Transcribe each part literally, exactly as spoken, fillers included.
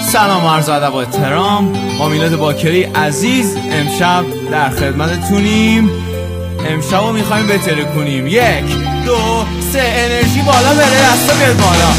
سلام و عرض ادب و احترام. ما میلاد باکری عزیز امشب در خدمتتونیم. امشب رو میخوایم بهتره کنیم. یک دو سه انرژی بالا بره، دستا بیاد بالا.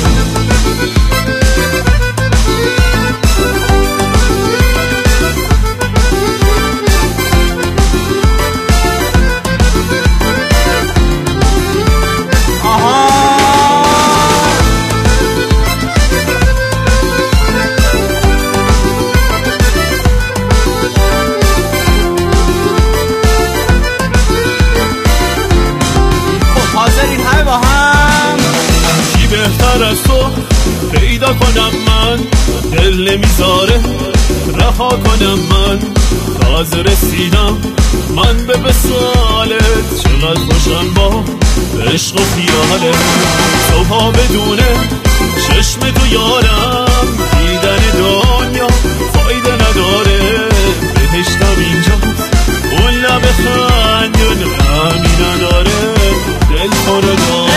بهتر از تو پیدا کنم من، دل نمیذاره رها کنم من. تازه رسیدم من به وصالت، چقدر خوشم با عشق و خیالت. صبحا بدونه چشم تو یارم، دیدن دنیا فایده نداره. بهشتم اینجاست اون لب خندون غمی نداره. دل تو رو داره.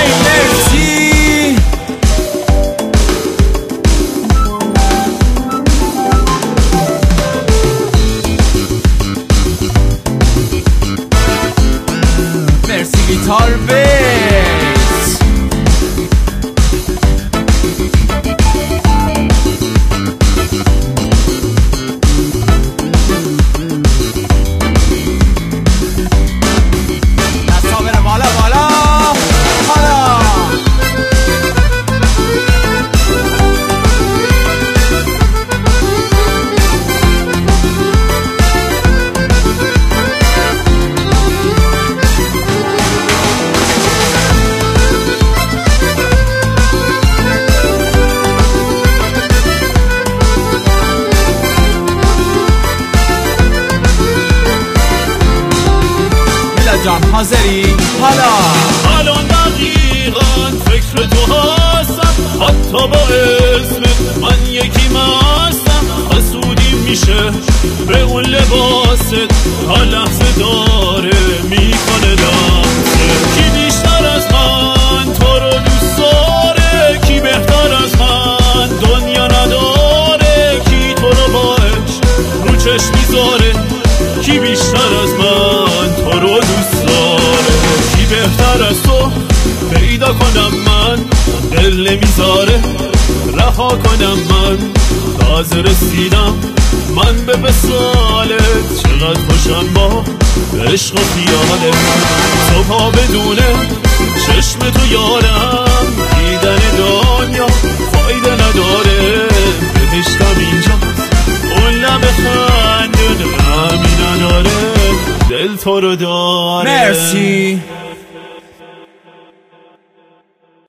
گیتار بیس دستا بره بالا بالا بالا. جان حاضری؟ حالا الان دقیقا فکر تو هستم، حتی با اسم من یکی مستم. حسودی میشه به اون لباست، هر لحظه داره میکنه دسته. کی بیشتر از من تو رو دوست داره؟ کی بهتر از من دنیا نداره؟ کی تو رو با عشق رو چشم میذاره؟ کی بیشتر از من تو رو دوست داره؟ کی بهتر از تو پیدا کنم من، دل نمیذاره رها کنم من. تازه رسیدم من به وصالت، چقدر خوشم با عشق و خیالت. صبحا بدونه چشم تو یارم، دیدن دنیا فایده نداره. بهشتم اینجاست اون لب خندون غمی نداره. دل تو رو داره. مرسی.